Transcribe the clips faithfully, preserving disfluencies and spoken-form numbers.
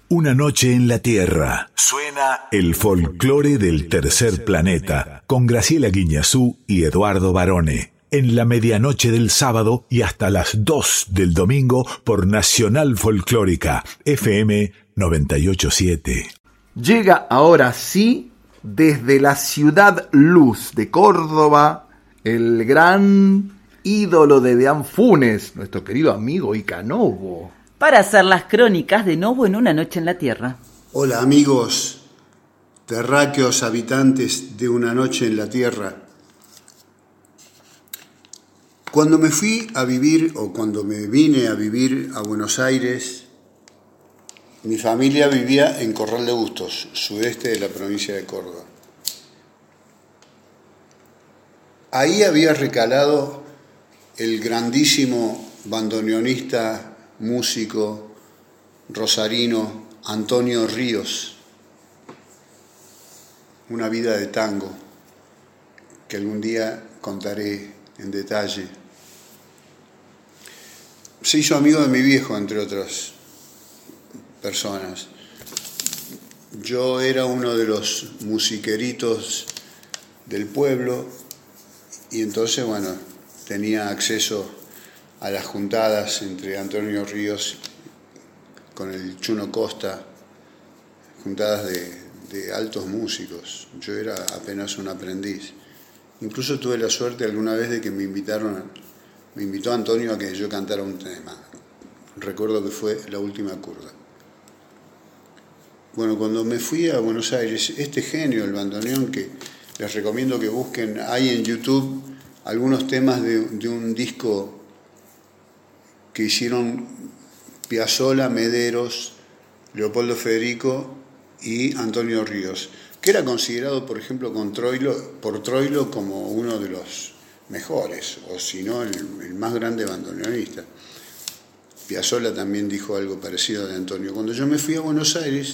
Una noche en la Tierra. Suena el folclore del tercer planeta con Graciela Guiñazú y Eduardo Barone. En la medianoche del sábado y hasta las dos del domingo por Nacional Folclórica F M noventa y ocho punto siete. Llega ahora sí desde la ciudad luz de Córdoba el gran ídolo de Deán Funes, nuestro querido amigo Ica Novo, para hacer las crónicas de Novo en una noche en la Tierra. Hola amigos, terráqueos habitantes de una noche en la Tierra. Cuando me fui a vivir, o cuando me vine a vivir a Buenos Aires, mi familia vivía en Corral de Bustos, sudeste de la provincia de Córdoba. Ahí había recalado el grandísimo bandoneonista, músico rosarino Antonio Ríos. Una vida de tango que algún día contaré en detalle. Se hizo amigo de mi viejo, entre otras personas. Yo era uno de los musiqueritos del pueblo y entonces, bueno, tenía acceso a las juntadas entre Antonio Ríos con el Chuno Costa, juntadas de, de altos músicos. Yo era apenas un aprendiz. Incluso tuve la suerte alguna vez de que me invitaron, me invitó Antonio a que yo cantara un tema. Recuerdo que fue La Última Curda. Bueno, cuando me fui a Buenos Aires, este genio, el bandoneón, que les recomiendo que busquen, hay en YouTube algunos temas de, de un disco que hicieron Piazzolla, Mederos, Leopoldo Federico y Antonio Ríos, que era considerado, por ejemplo, con Troilo, por Troilo como uno de los mejores, o si no, el, el más grande bandoneonista. Piazzolla también dijo algo parecido de Antonio. Cuando yo me fui a Buenos Aires,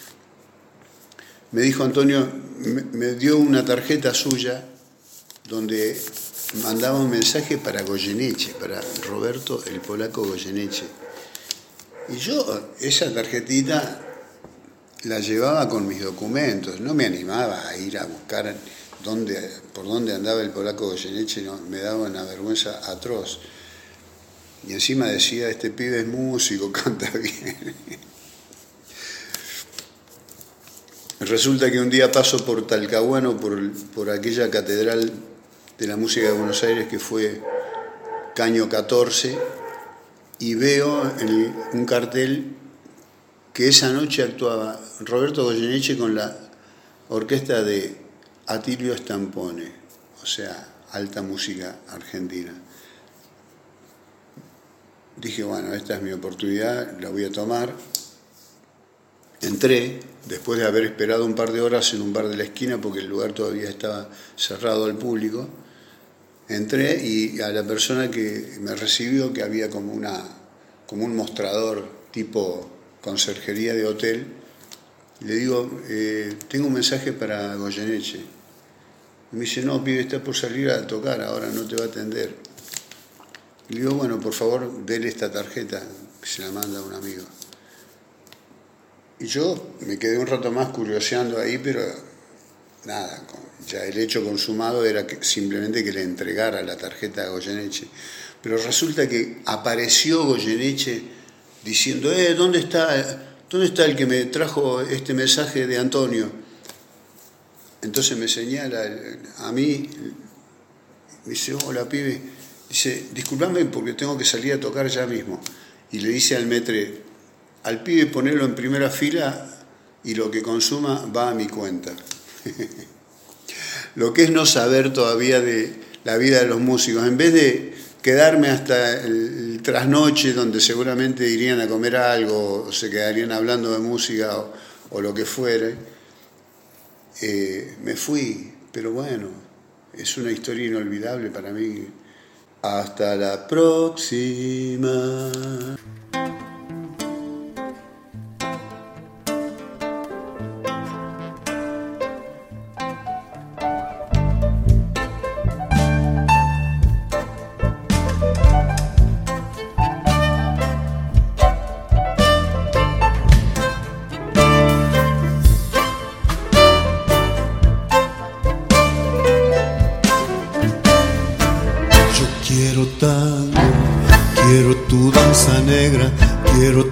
me dijo Antonio, me, me dio una tarjeta suya donde mandaba un mensaje para Goyeneche, para Roberto el Polaco Goyeneche. Y yo esa tarjetita la llevaba con mis documentos, no me animaba a ir a buscar dónde, por dónde andaba el Polaco Goyeneche, no, me daba una vergüenza atroz. Y encima decía, este pibe es músico, canta bien. Resulta que un día paso por Talcahuano, por, por aquella catedral de la música de Buenos Aires que fue Caño catorce, y veo en un cartel que esa noche actuaba Roberto Goyeneche con la orquesta de Atilio Stampone, o sea, alta música argentina. Dije, bueno, esta es mi oportunidad, la voy a tomar. Entré, después de haber esperado un par de horas en un bar de la esquina, porque el lugar todavía estaba cerrado al público. Entré y a la persona que me recibió, que había como, una, como un mostrador tipo conserjería de hotel, le digo, eh, tengo un mensaje para Goyeneche. Y me dice, no, pibe, está por salir a tocar, ahora no te va a atender. Y le digo, bueno, por favor, dele esta tarjeta, que se la manda a un amigo. Y yo me quedé un rato más curioseando ahí, pero nada, ya el hecho consumado era que simplemente que le entregara la tarjeta a Goyeneche. Pero resulta que apareció Goyeneche diciendo, eh, ¿dónde está, ¿dónde está el que me trajo este mensaje de Antonio? Entonces me señala a mí, me dice, hola pibe, dice, disculpame porque tengo que salir a tocar ya mismo. Y le dice al metre, al pibe ponerlo en primera fila y lo que consuma va a mi cuenta. Lo que es no saber todavía de la vida de los músicos. En vez de quedarme hasta el, el trasnoche donde seguramente irían a comer algo o se quedarían hablando de música o, o lo que fuere, eh, me fui. Pero bueno, es una historia inolvidable para mí. Hasta la próxima.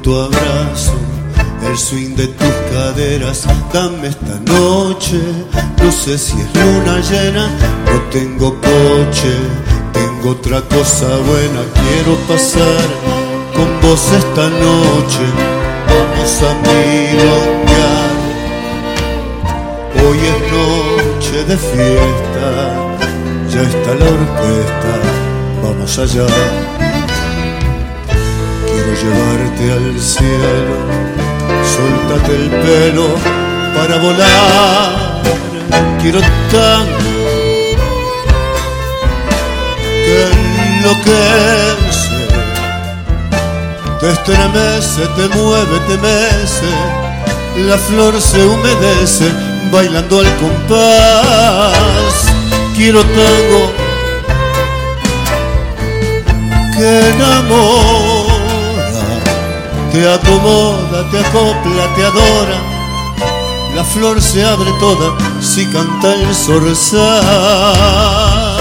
tu abrazo, el swing de tus caderas. Dame esta noche, no sé si es luna llena, no tengo coche, tengo otra cosa buena. Quiero pasar con vos esta noche, vamos a milongar. Hoy es noche de fiesta, ya está la orquesta, vamos allá. Quiero llevarte al cielo, suéltate el pelo para volar. Quiero tango que enloquece, te estremece, te mueve, te mece, la flor se humedece bailando al compás. Quiero tango que enamora, te acomoda, te acopla, te adora. La flor se abre toda si canta el zorzal.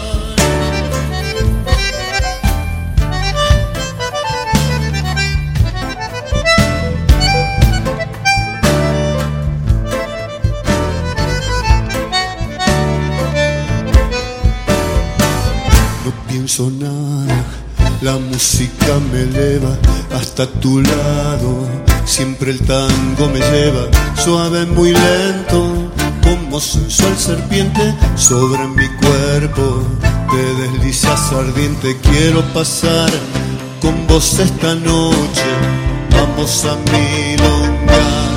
Nada, la música me eleva hasta tu lado, siempre el tango me lleva suave, muy lento, como sensual serpiente sobre mi cuerpo, te deslizas ardiente. Quiero pasar con vos esta noche, vamos a milongar.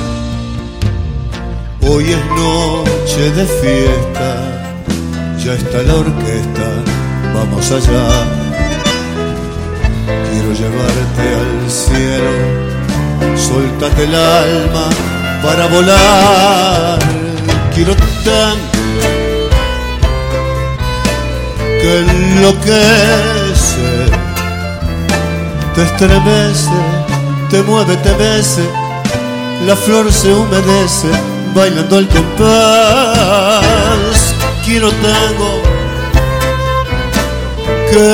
Hoy es noche de fiesta, ya está la orquesta, vamos allá. Quiero llevarte al cielo, suéltate el alma para volar. Quiero tanto que enloquece, te estremece, te mueve, te mece, la flor se humedece bailando al compás. Quiero tango que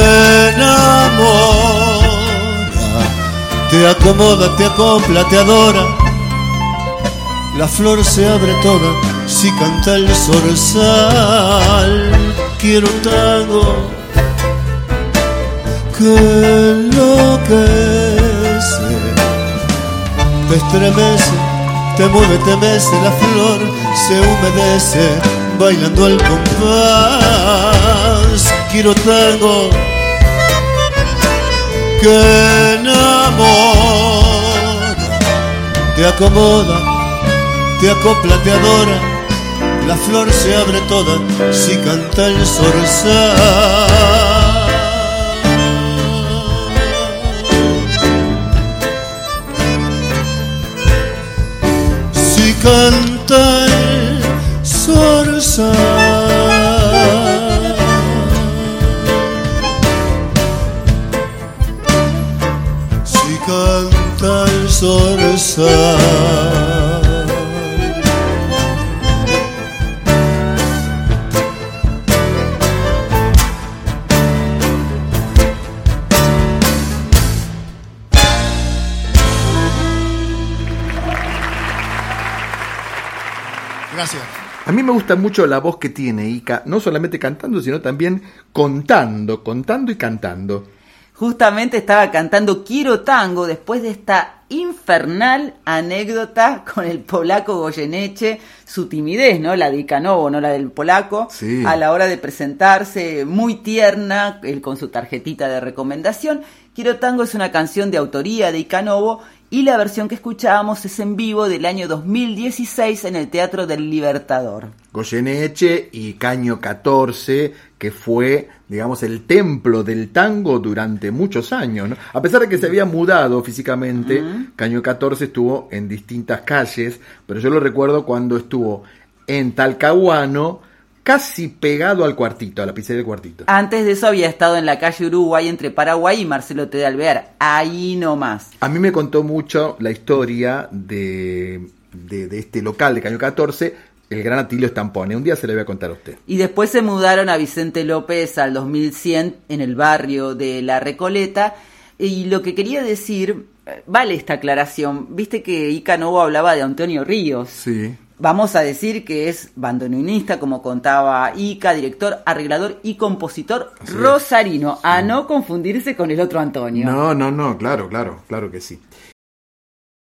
enamora, te acomoda, te acopla, te adora. La flor se abre toda si canta el zorzal. Quiero tango que enloquece, te estremece, te mueve, te mece, la flor se humedece bailando al compás. Quiero tango que enamora, te acomoda, te acopla, te adora. La flor se abre toda si canta el zorzal. Si canta el zorzal. Canta el zorzal. Gracias. A mí me gusta mucho la voz que tiene Ica, no solamente cantando, sino también contando, contando y cantando. Justamente estaba cantando Quiero Tango después de esta infernal anécdota con el polaco Goyeneche, su timidez, ¿no? La de Ica Novo, no la del polaco, sí. A la hora de presentarse, muy tierna, él con su tarjetita de recomendación. Quiero Tango es una canción de autoría de Ica Novo y la versión que escuchábamos es en vivo del año dos mil dieciséis en el Teatro del Libertador. Goyeneche y Caño catorce, que fue, digamos, el templo del tango durante muchos años, ¿no? A pesar de que se había mudado físicamente, uh-huh. Caño catorce estuvo en distintas calles, pero yo lo recuerdo cuando estuvo en Talcahuano, casi pegado al Cuartito, a la pizzería del Cuartito. Antes de eso había estado en la calle Uruguay entre Paraguay y Marcelo T. de Alvear, ahí nomás. A mí me contó mucho la historia de, de, de este local de Caño catorce, el gran Atilio Stampone. Un día se le voy a contar a usted. Y después se mudaron a Vicente López al dos mil cien en el barrio de La Recoleta. Y lo que quería decir vale esta aclaración. Viste que Ica Novo hablaba de Antonio Ríos. Sí. Vamos a decir que es bandoneonista, como contaba Ica, director, arreglador y compositor Así rosarino, es. A no confundirse con el otro Antonio. No, no, no, claro, claro, claro que sí.